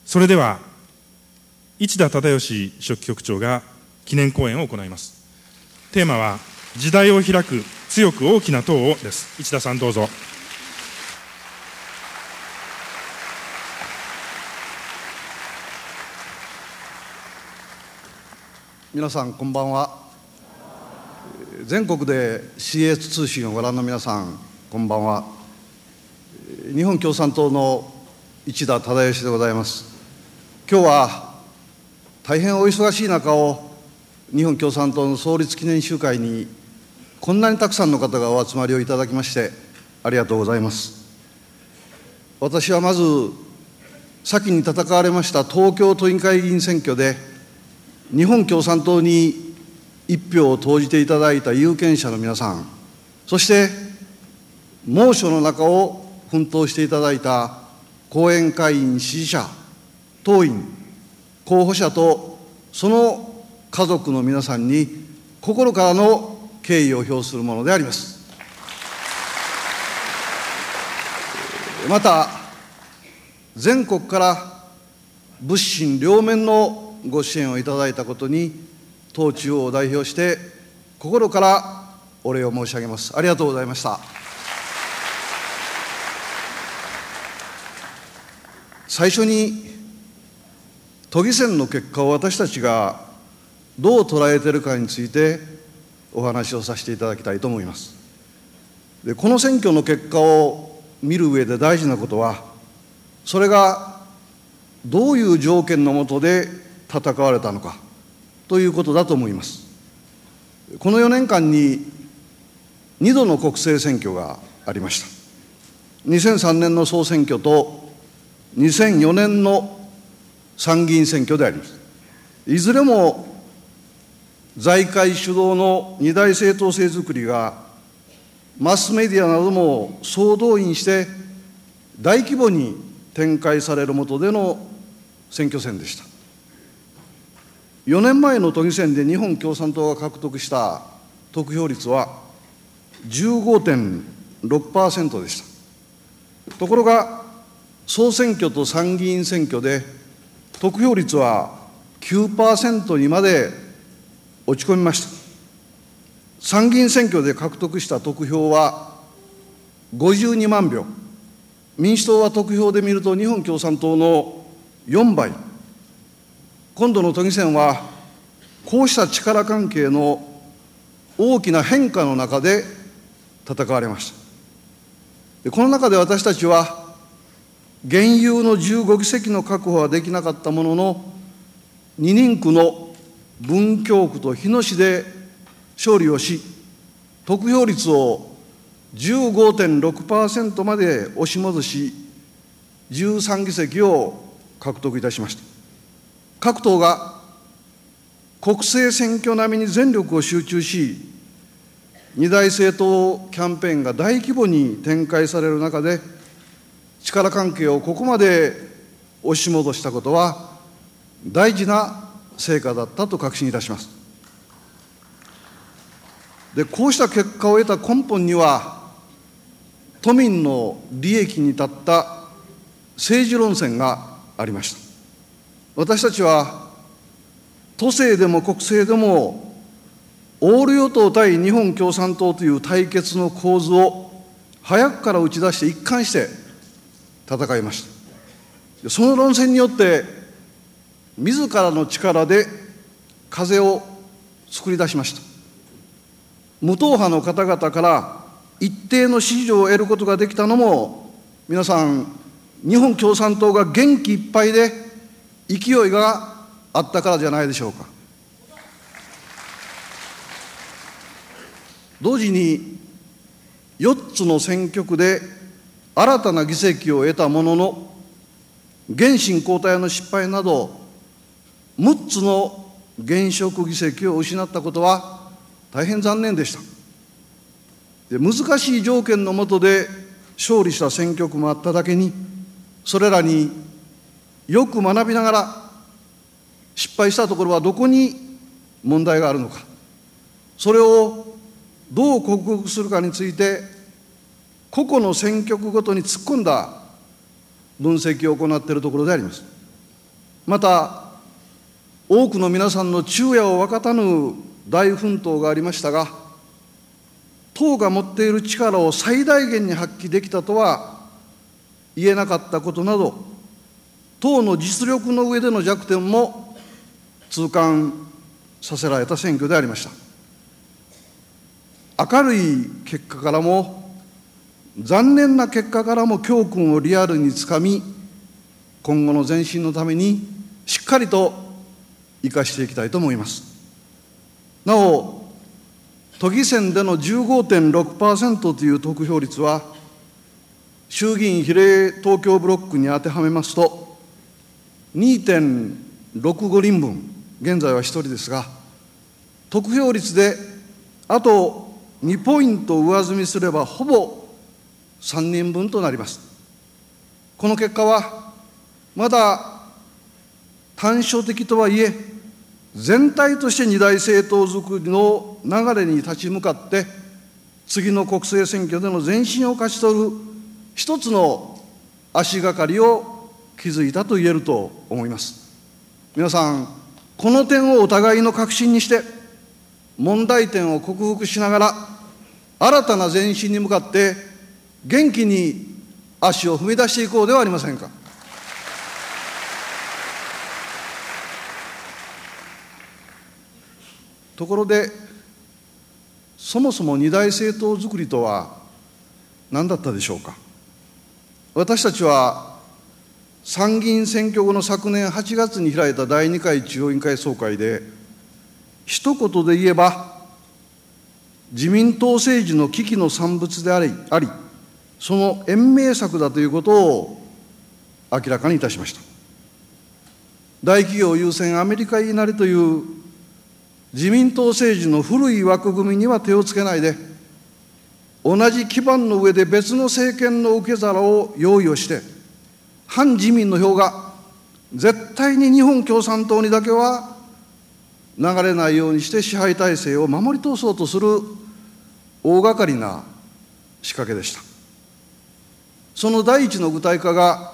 それでは、市田忠義書記局長が記念講演を行います。テーマは、時代を開く強く大きな党をです。市田さんどうぞ。 皆さんこんばんは。全国で CS 通信をご覧の皆さんこんばんは。日本共産党の市田忠義でございます。今日は大変お忙しい中を日本共産党の創立記念集会にこんなにたくさんの方がお集まりをいただきましてありがとうございます。私はまず先に戦われました東京都議会議員選挙で日本共産党に一票を投じていただいた有権者の皆さん、そして猛暑の中を奮闘していただいた後援会員支持者、党員、候補者とその家族の皆さんに心からの敬意を表するものであります。また、全国から物心両面のご支援をいただいたことに、党中央を代表して心からお礼を申し上げます。ありがとうございました。最初に、都議選の結果を私たちがどう捉えているかについてお話をさせていただきたいと思います。で、この選挙の結果を見る上で大事なことは、それがどういう条件の下で戦われたのかということだと思います。この4年間に2度の国政選挙がありました。2003年の総選挙と2004年の参議院選挙であります。いずれも財界主導の二大政党制づくりがマスメディアなども総動員して大規模に展開される下での選挙戦でした。4年前の都議選で日本共産党が獲得した得票率は 15.6% でした。ところが、総選挙と参議院選挙で得票率は 9% にまで落ち込みました。参議院選挙で獲得した得票は52万票。民主党は得票で見ると日本共産党の4倍。今度の都議選は、こうした力関係の大きな変化の中で戦われました。この中で私たちは、現有の15議席の確保はできなかったものの、2人区の文京区と日野市で勝利をし、得票率を 15.6% まで押し戻し、13議席を獲得いたしました。各党が国政選挙並みに全力を集中し、二大政党キャンペーンが大規模に展開される中で、力関係をここまで押し戻したことは、大事な成果だったと確信いたします。で、こうした結果を得た根本には、都民の利益に立った政治論戦がありました。私たちは都政でも国政でもオール与党対日本共産党という対決の構図を早くから打ち出して一貫して戦いました。その論戦によって自らの力で風を作り出しました。無党派の方々から一定の支持を得ることができたのも、皆さん日本共産党が元気いっぱいで勢いがあったからじゃないでしょうか。同時に4つの選挙区で新たな議席を得たものの、現新交代の失敗など6つの現職議席を失ったことは大変残念でした。で、難しい条件の下で勝利した選挙区もあっただけに、それらによく学びながら、失敗したところはどこに問題があるのか、それをどう克服するかについて、個々の選挙区ごとに突っ込んだ分析を行っているところであります。 また多くの皆さんの昼夜を分かたぬ大奮闘がありましたが、党が持っている力を最大限に発揮できたとは言えなかったことなど、党の実力の上での弱点も痛感させられた選挙でありました。明るい結果からも残念な結果からも教訓をリアルにつかみ、今後の前進のためにしっかりと生かしていきたいと思います。なお、都議選での 15.6% という得票率は、衆議院比例東京ブロックに当てはめますと 2.65 人分、現在は1人ですが、得票率であと2ポイント上積みすればほぼ3人分となります。この結果はまだ短所的とはいえ、全体として二大政党作りの流れに立ち向かって次の国政選挙での前進を勝ち取る一つの足がかりを築いたと言えると思います。皆さん、この点をお互いの確信にして問題点を克服しながら新たな前進に向かって元気に足を踏み出していこうではありませんか。ところで、そもそも二大政党作りとは何だったでしょうか。私たちは参議院選挙後の昨年8月に開いた第2回中央委員会総会で、一言で言えば自民党政治の危機の産物であり、その延命策だということを明らかにいたしました。大企業優先アメリカ言いなりという自民党政治の古い枠組みには手をつけないで、同じ基盤の上で別の政権の受け皿を用意をして、反自民の票が絶対に日本共産党にだけは流れないようにして支配体制を守り通そうとする大掛かりな仕掛けでした。その第一の具体化が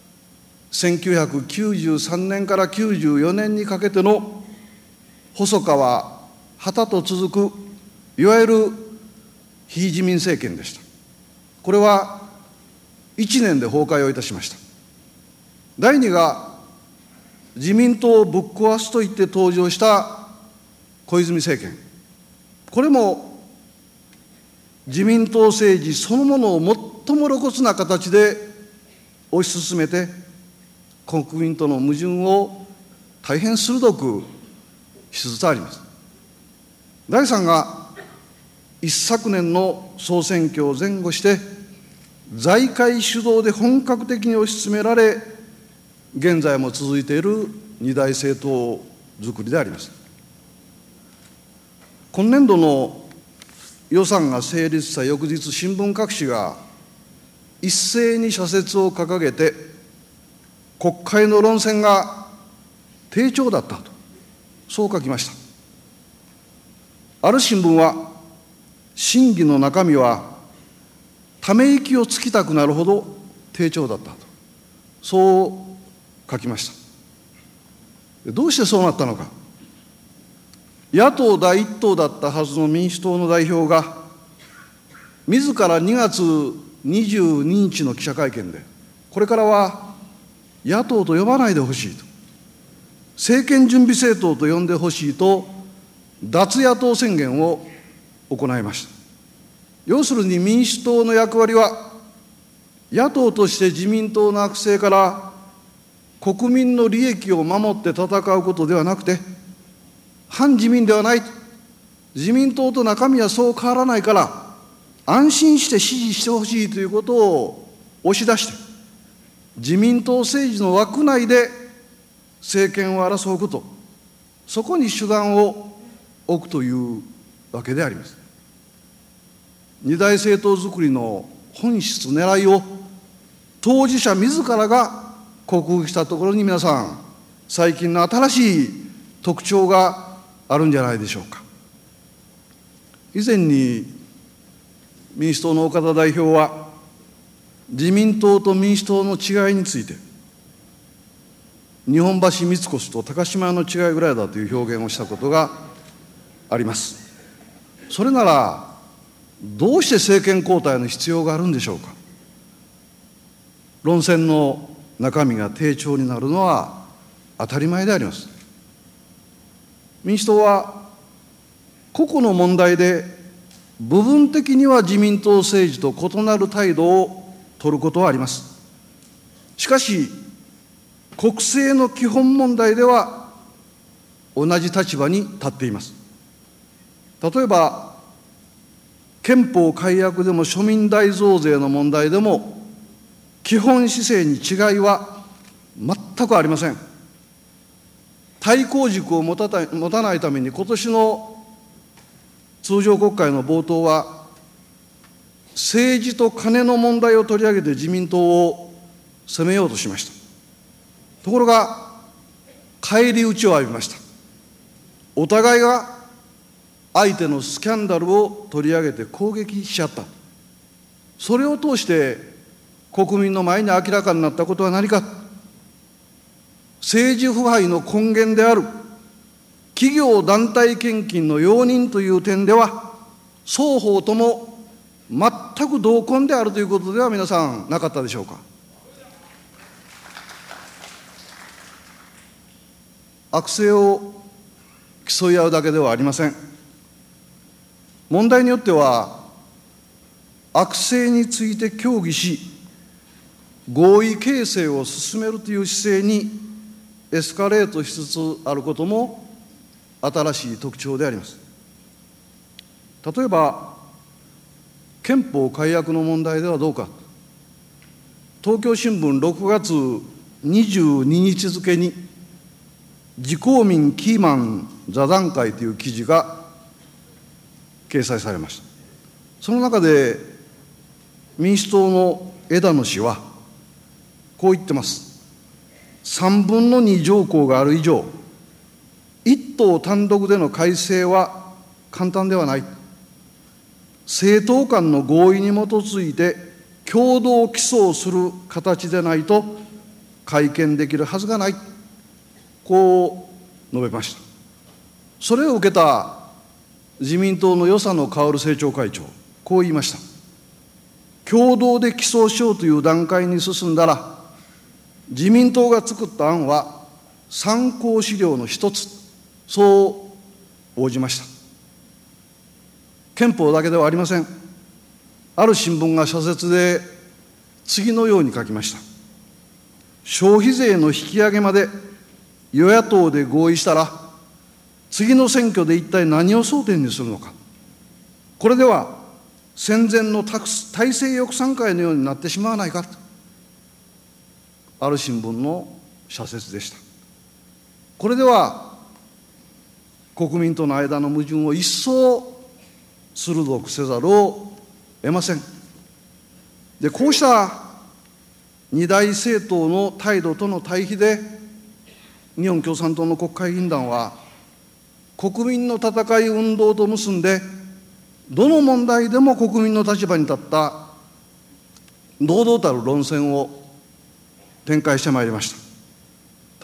1993年から94年にかけての細川、畑と続くいわゆる非自民政権でした。これは1年で崩壊をいたしました。第2が自民党をぶっ壊すと言って登場した小泉政権。これも自民党政治そのものを最も露骨な形で推し進めて、国民との矛盾を大変鋭くしつつあります。第3が一昨年の総選挙を前後して財界主導で本格的に推し進められ、現在も続いている二大政党作りであります。今年度の予算が成立した翌日、新聞各紙が一斉に社説を掲げて、国会の論戦が低調だったと、そう書きました。ある新聞は、審議の中身はため息をつきたくなるほど低調だったと、そう書きました。どうしてそうなったのか。野党第一党だったはずの民主党の代表が、自ら2月22日の記者会見で、これからは野党と呼ばないでほしいと、政権準備政党と呼んでほしいと、脱野党宣言を行いました。要するに民主党の役割は、野党として自民党の悪政から国民の利益を守って戦うことではなくて、反自民ではない、自民党と中身はそう変わらないから安心して支持してほしいということを押し出して、自民党政治の枠内で政権を争うこと、そこに主眼を置くというわけであります。二大政党作りの本質、狙いを当事者自らが克服したところに、皆さん最近の新しい特徴があるんじゃないでしょうか。以前に民主党の岡田代表は、自民党と民主党の違いについて、 日本橋三越と高島屋の違いぐらいだという表現をしたことがあります。それなら、どうして政権交代の必要があるんでしょうか。論戦の中身が低調になるのは当たり前であります。民主党は個々の問題で部分的には自民党政治と異なる態度を取ることはあります。しかし、国政の基本問題では同じ立場に立っています。例えば、憲法改悪でも庶民大増税の問題でも、基本姿勢に違いは全くありません。対抗軸を持たないために、今年の通常国会の冒頭は、政治と金の問題を取り上げて自民党を責めようとしました。ところが、返り討ちを浴びました。お互いが相手のスキャンダルを取り上げて攻撃し合った。それを通して国民の前に明らかになったことは何か。政治腐敗の根源である企業団体献金の容認という点では、双方とも全く同根であるということでは皆さんなかったでしょうか。悪性を競い合うだけではありません。問題によっては、悪性について協議し、合意形成を進めるという姿勢にエスカレートしつつあることも新しい特徴であります。例えば、憲法改悪の問題ではどうか。東京新聞6月22日付に、自公民キーマン座談会という記事が掲載されました。その中で民主党の枝野氏はこう言ってます。3分の2条項がある以上、一党単独での改正は簡単ではない。政党間の合意に基づいて共同起訴をする形でないと改憲できるはずがない。こう述べました。それを受けた自民党の与謝野薫政調会長、こう言いました。共同で起訴しようという段階に進んだら、自民党が作った案は参考資料の一つ、そう応じました。憲法だけではありません。ある新聞が社説で次のように書きました。消費税の引き上げまで与野党で合意したら、次の選挙で一体何を争点にするのか。これでは戦前の体制抑散会のようになってしまわないか。ある新聞の社説でした。これでは国民との間の矛盾を一層鋭くせざるを得ません。で、こうした二大政党の態度との対比で、日本共産党の国会議員団は、国民の戦い運動と結んで、どの問題でも国民の立場に立った堂々たる論戦を展開してまいりました。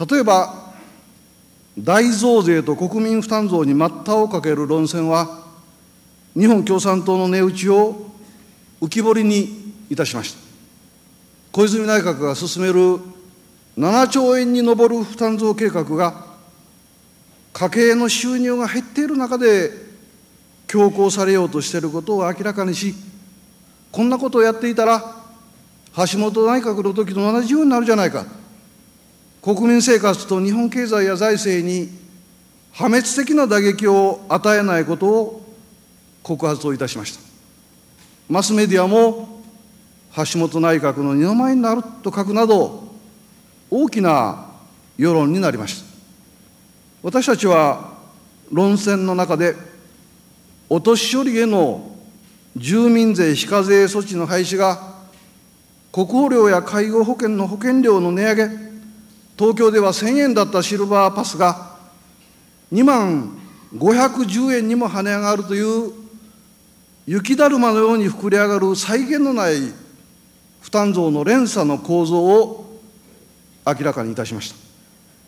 例えば、大増税と国民負担増に待ったをかける論戦は、日本共産党の値打ちを浮き彫りにいたしました。小泉内閣が進める7兆円に上る負担増計画が、家計の収入が減っている中で強行されようとしていることを明らかにし、こんなことをやっていたら、橋本内閣の時と同じようになるじゃないか。国民生活と日本経済や財政に破滅的な打撃を与えないことを告発をいたしました。マスメディアも橋本内閣の二の舞になると書くなど、大きな世論になりました。私たちは論戦の中で、お年寄りへの住民税非課税措置の廃止が、国保料や介護保険の保険料の値上げ、東京では1000円だったシルバーパスが2万510円にも跳ね上がるという雪だるまのように膨れ上がる際限のない負担増の連鎖の構造を明らかにいたしました。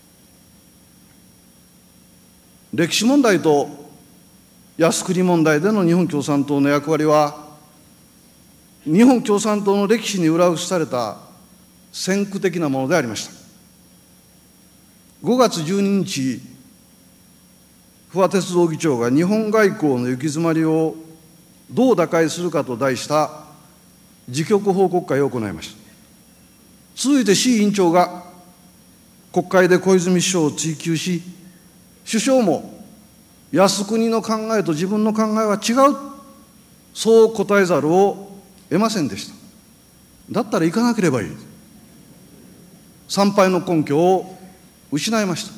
歴史問題と靖国問題での日本共産党の役割は、日本共産党の歴史に裏打ちされた先駆的なものでありました。5月12日、不破鉄道議長が日本外交の行き詰まりをどう打開するかと題した時局報告会を行いました。続いて志位委員長が国会で小泉首相を追及し、首相も靖国の考えと自分の考えは違う、そう答えざるを得ませんでした。だったら行かなければいい。参拝の根拠を失いました。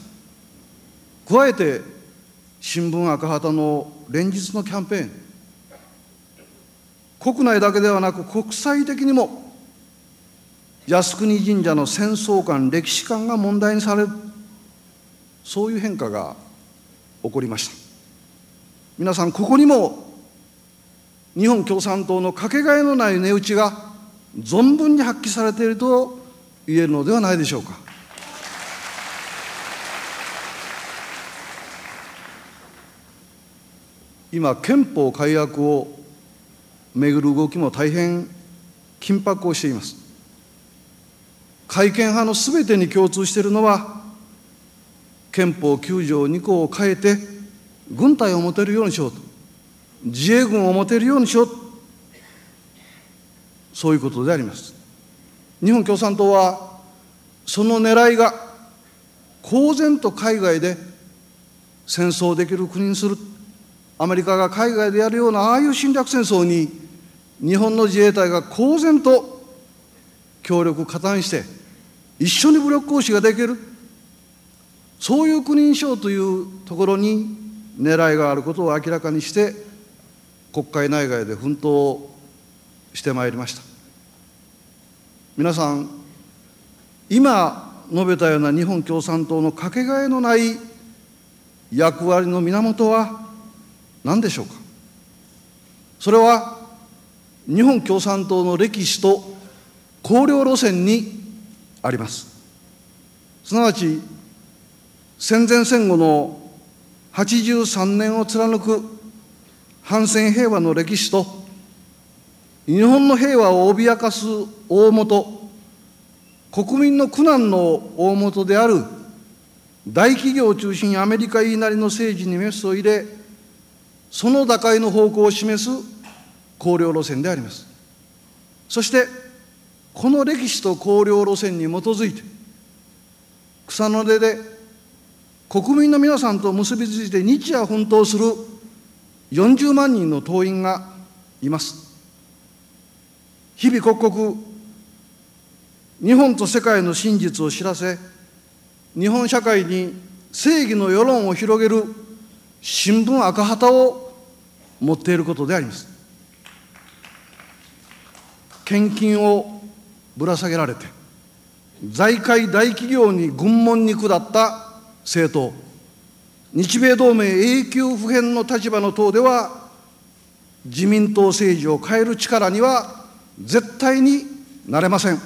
加えて新聞赤旗の連日のキャンペーン、国内だけではなく国際的にも靖国神社の戦争観、歴史観が問題にされる、そういう変化が起こりました。皆さん、ここにも日本共産党のかけがえのない値打ちが存分に発揮されていると言えるのではないでしょうか。今、憲法改悪をめぐる動きも大変緊迫をしています。改憲派のすべてに共通しているのは、憲法9条2項を変えて軍隊を持てるようにしようと、自衛軍を持てるようにしよう、そういうことであります。日本共産党はその狙いが公然と海外で戦争できる国にする、アメリカが海外でやるようなああいう侵略戦争に日本の自衛隊が公然と協力加担して一緒に武力行使ができる、そういう国にしようというところに狙いがあることを明らかにして国会内外で奮闘してまいりました。皆さん、今述べたような日本共産党のかけがえのない役割の源は何でしょうか。それは日本共産党の歴史と綱領路線にあります。すなわち戦前戦後の83年を貫く反戦平和の歴史と、日本の平和を脅かす大本、国民の苦難の大本である大企業を中心にアメリカ言いなりの政治にメスを入れ、その打開の方向を示す綱領路線であります。そしてこの歴史と綱領路線に基づいて、草の根で国民の皆さんと結びついて日夜奮闘する40万人の党員がいます。日々刻々、日本と世界の真実を知らせ、日本社会に正義の世論を広げる新聞赤旗を持っていることであります。献金をぶら下げられて、財界大企業に軍門に下った政党、日米同盟永久不変の立場の党では、自民党政治を変える力には絶対になれません。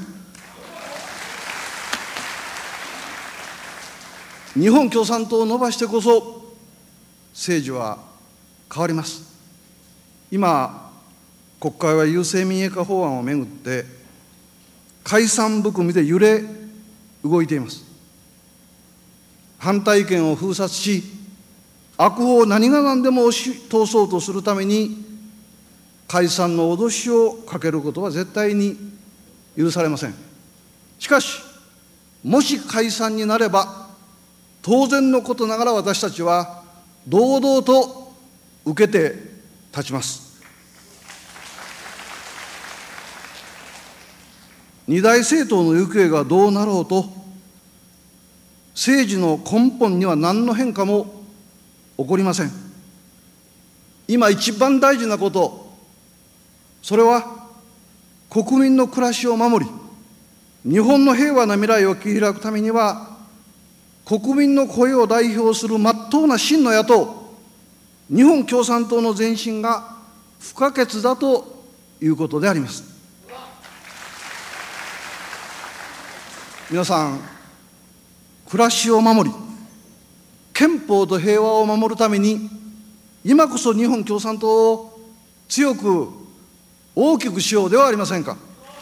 日本共産党を伸ばしてこそ政治は変わります。今、国会は郵政民営化法案をめぐって解散含みで揺れ動いています。反対意見を封殺し、悪法を何が何でも押し通そうとするために解散の脅しをかけることは絶対に許されません。しかし、もし解散になれば当然のことながら私たちは堂々と受けて立ちます。二大政党の行方がどうなろうと、政治の根本には何の変化も起こりません。今一番大事なこと、それは国民の暮らしを守り、日本の平和な未来を切り開くためには、国民の声を代表する真っ当な真の野党、日本共産党の前進が不可欠だということであります。皆さん、暮らしを守り、 憲法と平和を守るために、今こそ日本共産党を強く大きくしようではありませんか。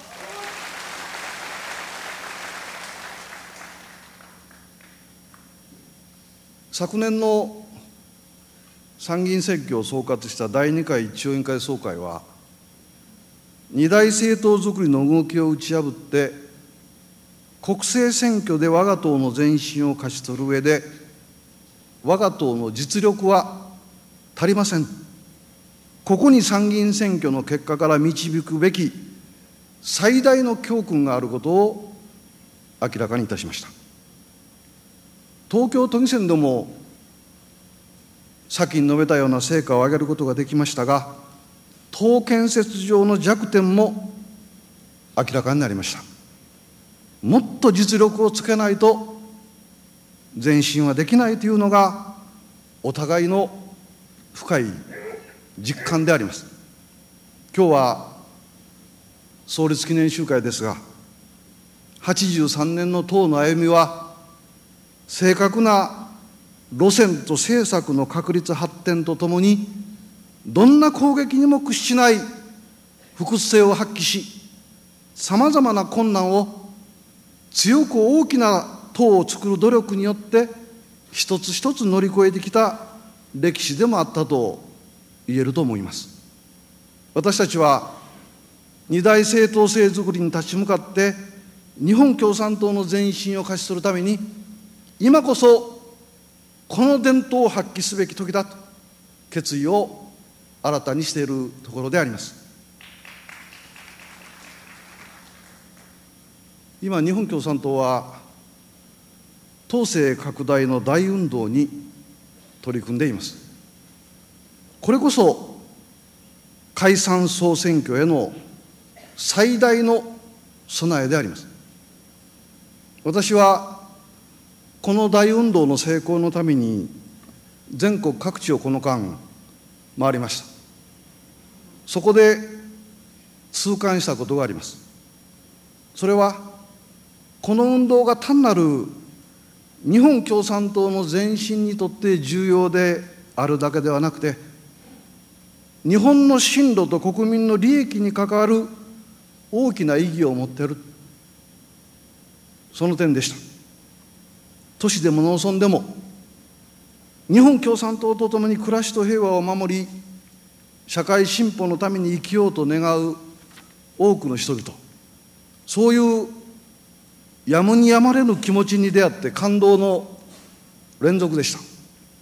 昨年の参議院選挙を総括した第2回中央委員会総会は、二大政党づくりの動きを打ち破って、国政選挙で我が党の前進を勝ち取る上で、我が党の実力は足りません。ここに参議院選挙の結果から導くべき最大の教訓があることを明らかにいたしました。東京都議選でも先に述べたような成果を上げることができましたが、党建設上の弱点も明らかになりました。もっと実力をつけないと前進はできないというのがお互いの深い実感であります。今日は創立記念集会ですが、83年の党の歩みは正確な路線と政策の確立発展とともに、どんな攻撃にも屈しない複数性を発揮し、さまざまな困難を強く大きな党を作る努力によって一つ一つ乗り越えてきた歴史でもあったと言えると思います。私たちは二大政党制づくりに立ち向かって日本共産党の前進を勝ち取るために、今こそこの伝統を発揮すべき時だと決意を新たにしているところであります。今日本共産党は党勢拡大の大運動に取り組んでいます。これこそ解散総選挙への最大の備えであります。私はこの大運動の成功のために全国各地をこの間回りました。そこで痛感したことがあります。それはこの運動が単なる日本共産党の前進にとって重要であるだけではなくて、日本の進路と国民の利益に関わる大きな意義を持っている、その点でした。都市でも農村でも日本共産党とともに暮らしと平和を守り、社会進歩のために生きようと願う多くの人々、そういうやむにやまれぬ気持ちに出会って感動の連続でした。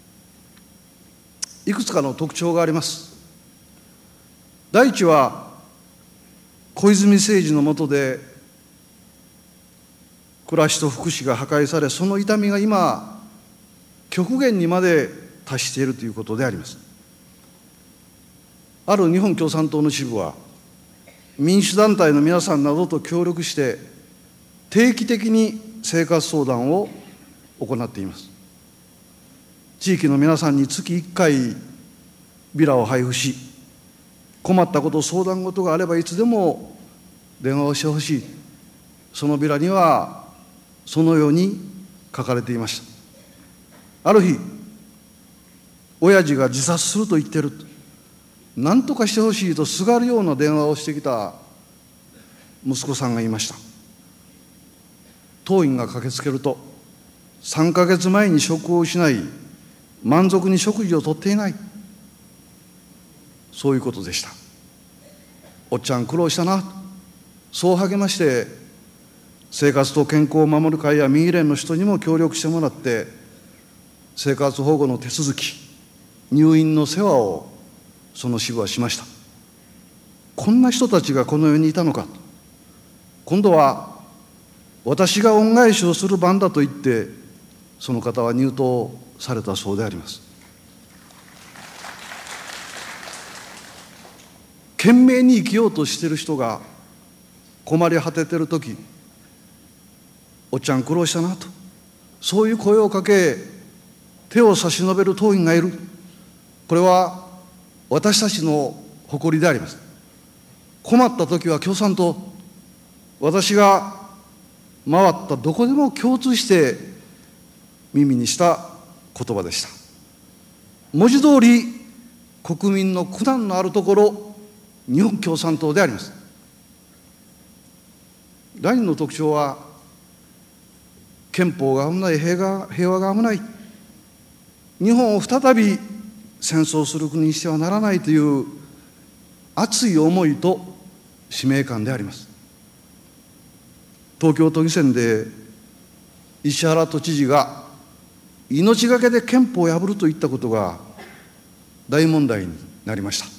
いくつかの特徴があります。第一は、小泉政治の下で暮らしと福祉が破壊され、その痛みが今極限にまで達しているということであります。ある日本共産党の支部は、民主団体の皆さんなどと協力して定期的に生活相談を行っています。地域の皆さんに月1回ビラを配布し、困ったこと、相談事があればいつでも電話をしてほしい。そのビラにはそのように書かれていました。ある日、親父が自殺すると言っている。何とかしてほしいとすがるような電話をしてきた息子さんがいました。当院が駆けつけると、3ヶ月前に職を失い、満足に食事をとっていない。そういうことでした。おっちゃん苦労したな。そう励まして、生活と健康を守る会や民医連の人にも協力してもらって、生活保護の手続き、入院の世話をその支部はしました。こんな人たちがこの世にいたのか。今度は私が恩返しをする番だと言って、その方は入党されたそうであります。懸命に生きようとしている人が困り果てているとき、おっちゃん苦労したなと、そういう声をかけ、手を差し伸べる党員がいる。これは私たちの誇りであります。困ったときは共産党、私が回ったどこでも共通して耳にした言葉でした。文字通り国民の苦難のあるところ、日本共産党であります。第二の特徴は、憲法が危ない、平和が危ない、日本を再び戦争する国にしてはならないという熱い思いと使命感であります。東京都議選で石原都知事が命がけで憲法を破るといったことが大問題になりました。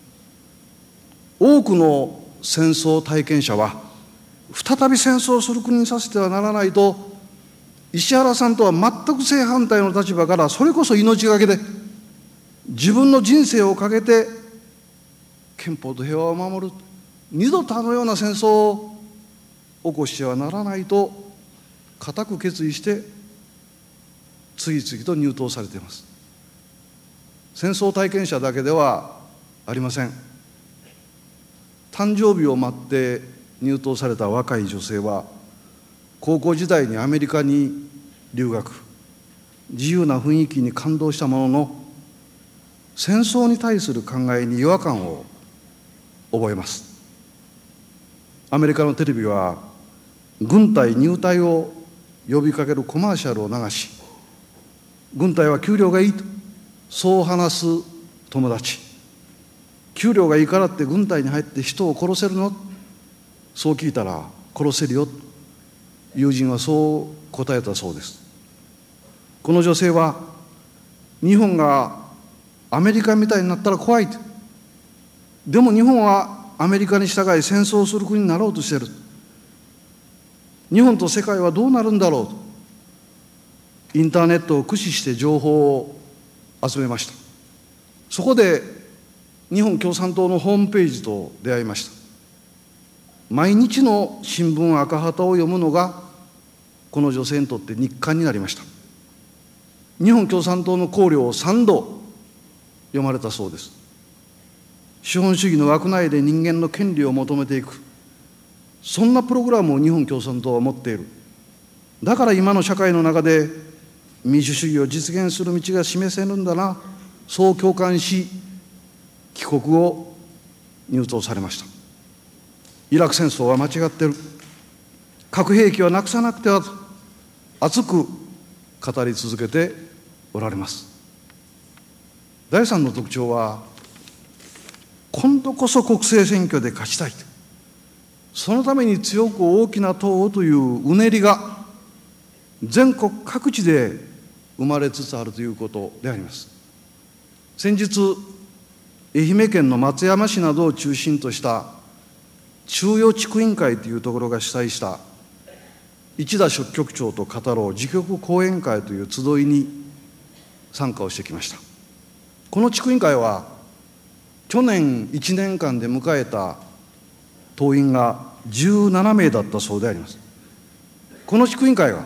多くの戦争体験者は、再び戦争をする国にさせてはならないと、石原さんとは全く正反対の立場から、それこそ命がけで自分の人生をかけて憲法と平和を守る、二度とあのような戦争を起こしてはならないと固く決意して次々と入党されています。戦争体験者だけではありません。誕生日を待って入党された若い女性は、高校時代にアメリカに留学、自由な雰囲気に感動したものの、戦争に対する考えに違和感を覚えます。アメリカのテレビは軍隊入隊を呼びかけるコマーシャルを流し、軍隊は給料がいいとそう話す友達、給料がいいからって軍隊に入って人を殺せるの？そう聞いたら、殺せるよ、友人はそう答えたそうです。この女性は、日本がアメリカみたいになったら怖いと、でも日本はアメリカに従い戦争する国になろうとしている、日本と世界はどうなるんだろうと、インターネットを駆使して情報を集めました。そこで日本共産党のホームページと出会いました。毎日の新聞赤旗を読むのがこの女性にとって日課になりました。日本共産党の綱領を3度読まれたそうです。資本主義の枠内で人間の権利を求めていく、そんなプログラムを日本共産党は持っている。だから今の社会の中で民主主義を実現する道が示せるんだな、そう共感し、帰国後入党されました。イラク戦争は間違ってる、核兵器はなくさなくてはと熱く語り続けておられます。第3の特徴は、今度こそ国政選挙で勝ちたい、そのために強く大きな党をといううねりが全国各地で生まれつつあるということであります。先日、愛媛県の松山市などを中心とした中予地区委員会というところが主催した市田書記局長と語ろう自局講演会という集いに参加をしてきました。この地区委員会は去年1年間で迎えた党員が17名だったそうであります。この地区委員会が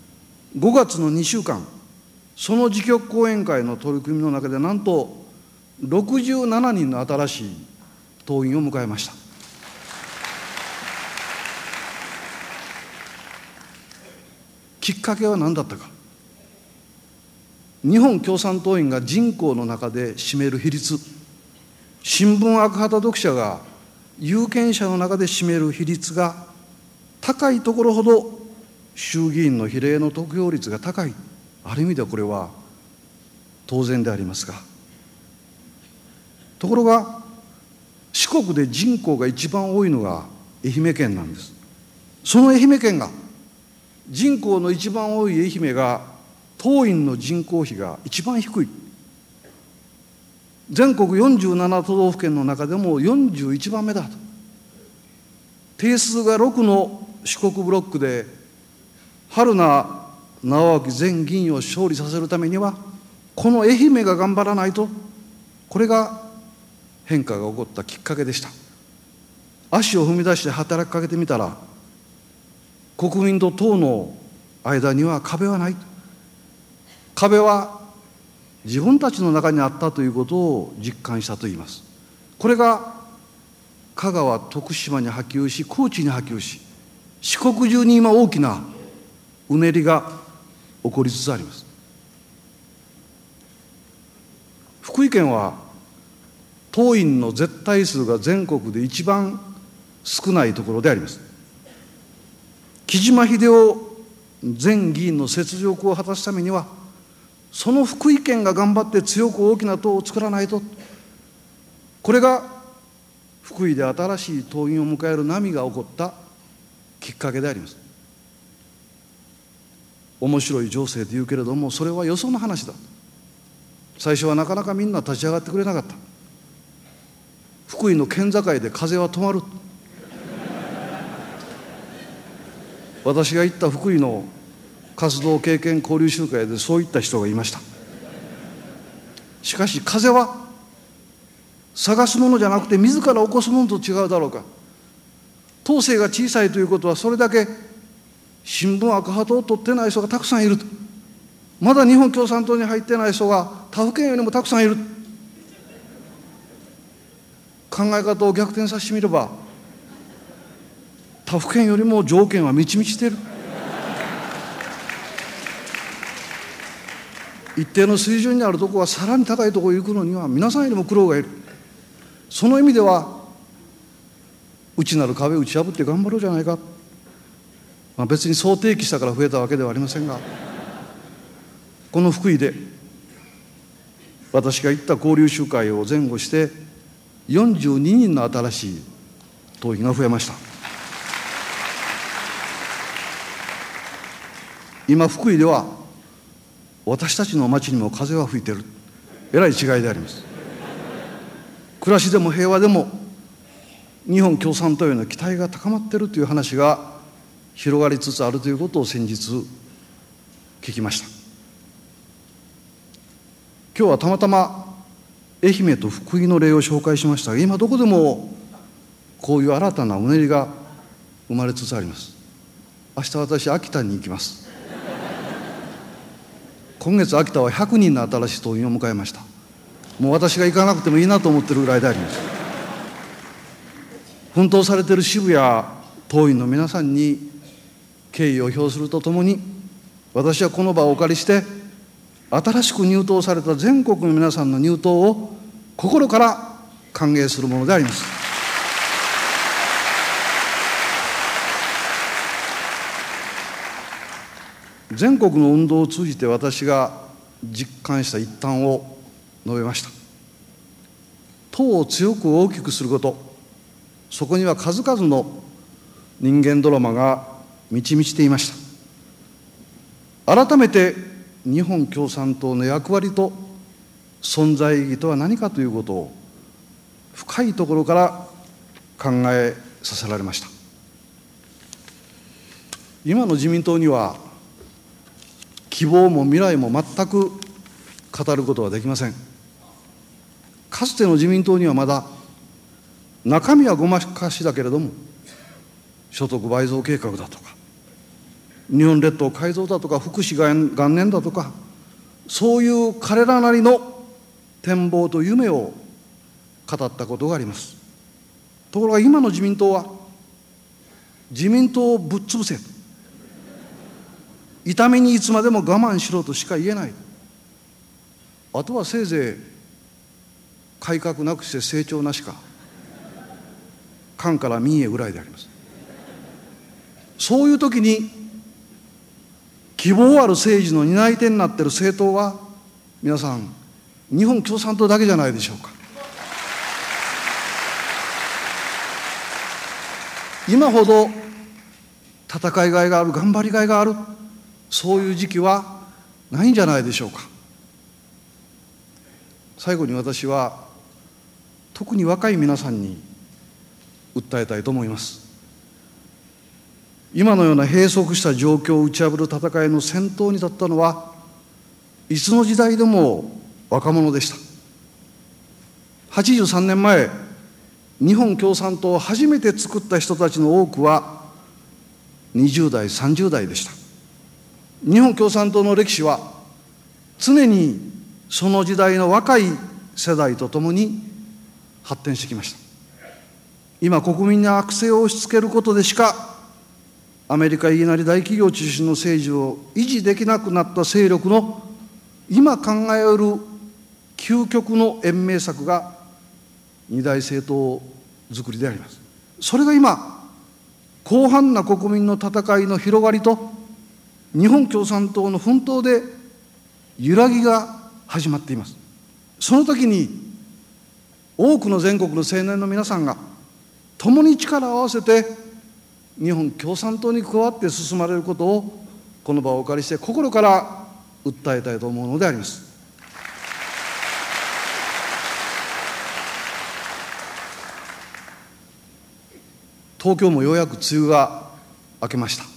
5月の2週間、その自局講演会の取り組みの中でなんと67人の新しい党員を迎えました。きっかけは何だったか。日本共産党員が人口の中で占める比率、新聞赤旗読者が有権者の中で占める比率が高いところほど衆議院の比例の得票率が高い。ある意味ではこれは当然でありますが、ところが四国で人口が一番多いのが愛媛県なんです。その愛媛県が、人口の一番多い愛媛が党員の人口比が一番低い。全国47都道府県の中でも41番目だと。定数が6の四国ブロックで春名直明前議員を勝利させるためには、この愛媛が頑張らないと。これが変化が起こったきっかけでした。足を踏み出して働きかけてみたら、国民と党の間には壁はない。壁は自分たちの中にあったということを実感したといいます。これが香川、徳島に波及し、高知に波及し、四国中に今大きなうねりが起こりつつあります。 福井県は党員の絶対数が全国で一番少ないところであります。木島秀夫前議員の雪辱を果たすためには、その福井県が頑張って強く大きな党を作らないと。これが福井で新しい党員を迎える波が起こったきっかけであります。面白い情勢と言うけれども、それはよその話だ。最初はなかなかみんな立ち上がってくれなかった。福井の県境で風は止まる。私が行った福井の活動経験交流集会でそういった人がいました。しかし風は探すものじゃなくて自ら起こすものと違うだろうか。統制が小さいということは、それだけ新聞赤旗を取ってない人がたくさんいると。まだ日本共産党に入ってない人が他府県よりもたくさんいる。考え方を逆転させてみれば、他府県よりも条件は満ち満ちている。一定の水準にあるところはさらに高いところに行くのには皆さんよりも苦労がいる。その意味では内なる壁を打ち破って頑張ろうじゃないか。別に想定期したから増えたわけではありませんが、この福井で私が行った交流集会を前後して42人の新しい党員が増えました。今福井では私たちの町にも風は吹いている。えらい違いであります。暮らしでも平和でも日本共産党への期待が高まっているという話が広がりつつあるということを先日聞きました。今日はたまたま愛媛と福井の例を紹介しましたが、今どこでもこういう新たなうねりが生まれつつあります。明日私秋田に行きます。今月秋田は100人の新しい党員を迎えました。もう私が行かなくてもいいなと思っているぐらいであります。奮闘されている支部や党員の皆さんに敬意を表するとともに、私はこの場をお借りして新しく入党された全国の皆さんの入党を心から歓迎するものであります。全国の運動を通じて私が実感した一端を述べました。党を強く大きくすること、そこには数々の人間ドラマが満ち満ちていました。改めて日本共産党の役割と存在意義とは何かということを深いところから考えさせられました。今の自民党には希望も未来も全く語ることはできません。かつての自民党にはまだ中身はごまかしだけれども、所得倍増計画だとか日本列島改造だとか福祉元年だとか、そういう彼らなりの展望と夢を語ったことがあります。ところが今の自民党は、自民党をぶっ潰せ、痛みにいつまでも我慢しろとしか言えない。あとはせいぜい改革なくして成長なしか、官から民へぐらいであります。そういう時に希望ある政治の担い手になっている政党は、皆さん日本共産党だけじゃないでしょうか。今ほど戦いがいがある、頑張りがいがある、そういう時期はないんじゃないでしょうか。最後に私は特に若い皆さんに訴えたいと思います。今のような閉塞した状況を打ち破る戦いの先頭に立ったのは、いつの時代でも若者でした。83年前、日本共産党を初めて作った人たちの多くは20代、30代でした。日本共産党の歴史は常にその時代の若い世代とともに発展してきました。今、国民に悪政を押し付けることでしかアメリカ言いなり大企業中心の政治を維持できなくなった勢力の今考えうる究極の延命策が二大政党作りであります。それが今、広範な国民の戦いの広がりと、日本共産党の奮闘で揺らぎが始まっています。その時に、多くの全国の青年の皆さんが、共に力を合わせて、日本共産党に加わって進まれることを、この場をお借りして心から訴えたいと思うのであります。東京もようやく梅雨が明けました。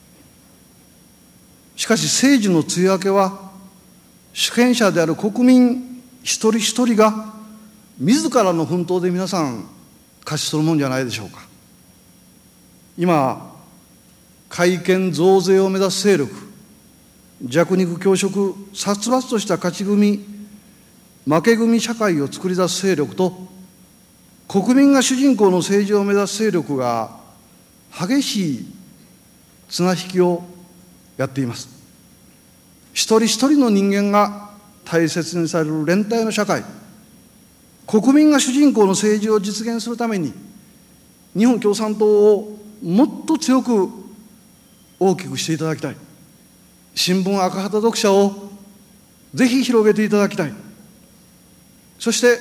しかし政治の梅雨明けは、主権者である国民一人一人が自らの奮闘で皆さん勝ち取るもんじゃないでしょうか。今、改憲増税を目指す勢力、弱肉強食、殺伐とした勝ち組、負け組社会を作り出す勢力と、国民が主人公の政治を目指す勢力が激しい綱引きをやっています。一人一人の人間が大切にされる連帯の社会、国民が主人公の政治を実現するために、日本共産党をもっと強く大きくしていただきたい。新聞赤旗読者をぜひ広げていただきたい。そして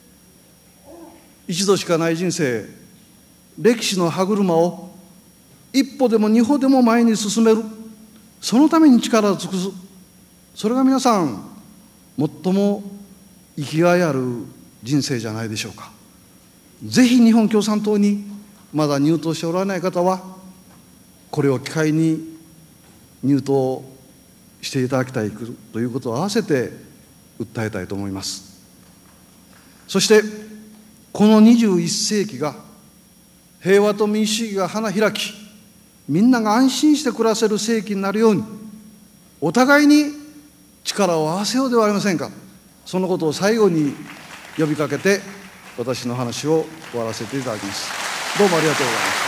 一度しかない人生、歴史の歯車を一歩でも二歩でも前に進める、そのために力を尽くす、それが皆さん最も生きがいある人生じゃないでしょうか。ぜひ日本共産党にまだ入党しておられない方は、これを機会に入党していただきたいということを合わせて訴えたいと思います。そしてこの21世紀が平和と民主主義が花開き、みんなが安心して暮らせる世紀になるように、お互いに力を合わせようではありませんか。そのことを最後に呼びかけて、私の話を終わらせていただきます。どうもありがとうございます。